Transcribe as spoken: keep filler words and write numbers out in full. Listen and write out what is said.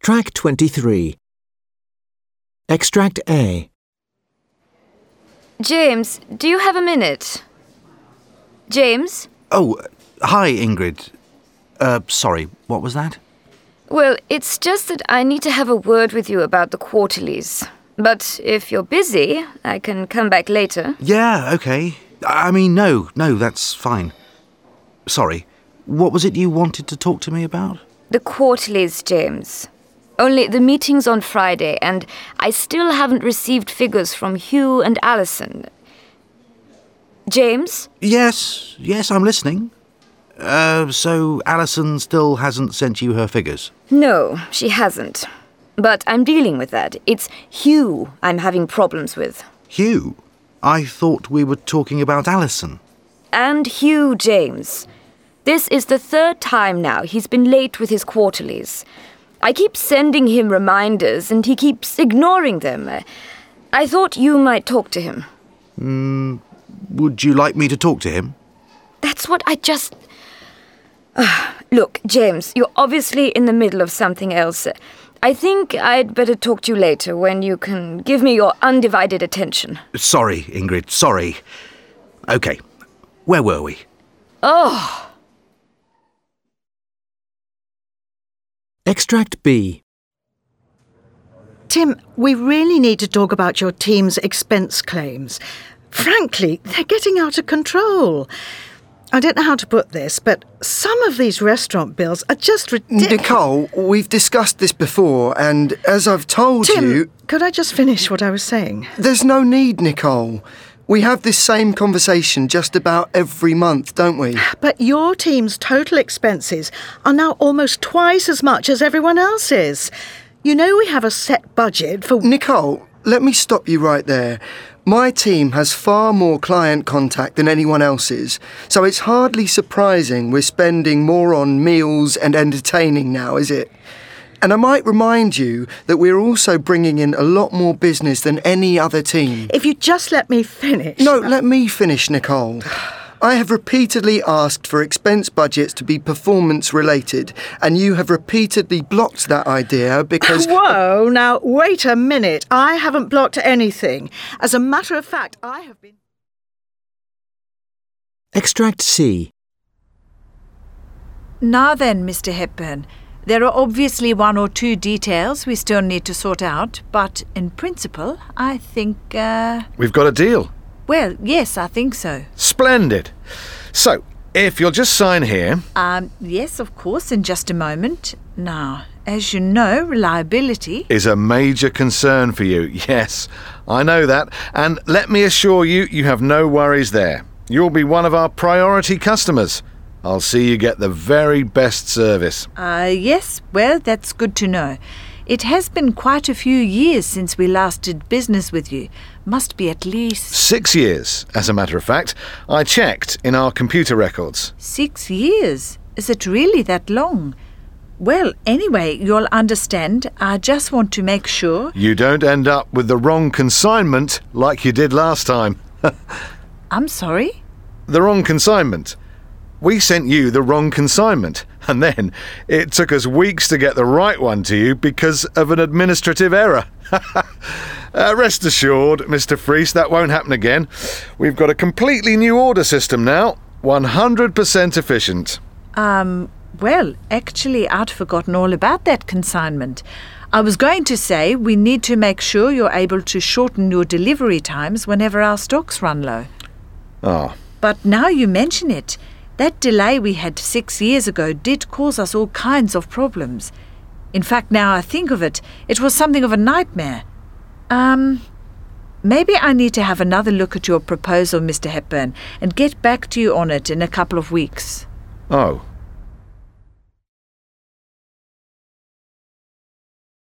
Track twenty-three. Extract A. James, do you have a minute? James? Oh, hi, Ingrid. Uh, sorry, what was that? Well, it's just that I need to have a word with you about the quarterlies. But if you're busy, I can come back later. Yeah, okay. I mean, no, no, that's fine. Sorry, what was it you wanted to talk to me about? The quarterlies, James. Only the meeting's on Friday, and I still haven't received figures from Hugh and Alison. James? Yes, yes, I'm listening. Uh, so Alison still hasn't sent you her figures? No, she hasn't. But I'm dealing with that. It's Hugh I'm having problems with. Hugh? I thought we were talking about Alison. And Hugh, James. This is the third time now he's been late with his quarterlies. I keep sending him reminders and he keeps ignoring them. I thought you might talk to him. Mm, would you like me to talk to him? That's what I just... Uh, look, James, you're obviously in the middle of something else. I think I'd better talk to you later when you can give me your undivided attention. Sorry, Ingrid, sorry. OK, where were we? Oh... Extract B. Tim, we really need to talk about your team's expense claims. Frankly, they're getting out of control. I don't know how to put this, but some of these restaurant bills are just ridiculous. Nicole, we've discussed this before, and as I've told Tim, you... could I just finish what I was saying? There's no need, Nicole. We have this same conversation just about every month, don't we? But your team's total expenses are now almost twice as much as everyone else's. You know we have a set budget for... Nicole, let me stop you right there. My team has far more client contact than anyone else's, so it's hardly surprising we're spending more on meals and entertaining now, is it? And I might remind you that we're also bringing in a lot more business than any other team. If you just let me finish... No, let me finish, Nicole. I have repeatedly asked for expense budgets to be performance-related, and you have repeatedly blocked that idea because... Whoa, now, wait a minute. I haven't blocked anything. As a matter of fact, I have been... Extract C. Now then, Mister Hepburn, there are obviously one or two details we still need to sort out, but in principle, I think, uh... We've got a deal. Well, yes, I think so. Splendid. So, if you'll just sign here... Um, yes, of course, in just a moment. Now, as you know, reliability... is a major concern for you. Yes, I know that. And let me assure you, you have no worries there. You'll be one of our priority customers. I'll see you get the very best service. Uh, yes, well, that's good to know. It has been quite a few years since we last did business with you. Must be at least... Six years, as a matter of fact. I checked in our computer records. Six years? Is it really that long? Well, anyway, you'll understand. I just want to make sure... You don't end up with the wrong consignment like you did last time. I'm sorry? The wrong consignment. We sent you the wrong consignment, and then it took us weeks to get the right one to you because of an administrative error. uh, rest assured, Mister Freese, that won't happen again. We've got a completely new order system now, one hundred percent efficient. Um, well, actually, I'd forgotten all about that consignment. I was going to say we need to make sure you're able to shorten your delivery times whenever our stocks run low. Oh. But now you mention it, that delay we had six years ago did cause us all kinds of problems. In fact, now I think of it, it was something of a nightmare. Um, maybe I need to have another look at your proposal, Mister Hepburn, and get back to you on it in a couple of weeks. Oh,